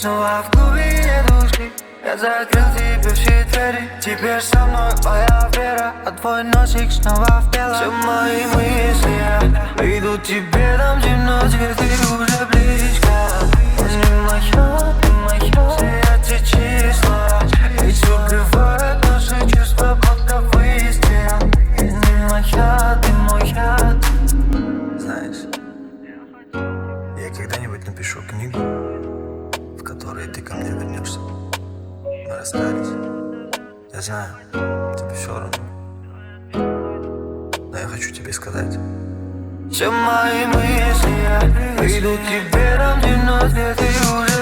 снова в глубине души. Я закрыл тебе все двери. Теперь со мной моя вера, а твой носик снова в белом. Все мои мысли идут тебе там темноте. Ты уже близко. Не моя, ты моя. Все эти числа ведь убивают наши чувства, будто выстрел. Не моя, ты моя. Знаешь, я когда-нибудь напишу книгу, в которой ты ко мне вернешься. Мы расстались. Я знаю, тебе все равно. Но я хочу тебе сказать. Все мои мысли идут тебе там темноте. Ты уже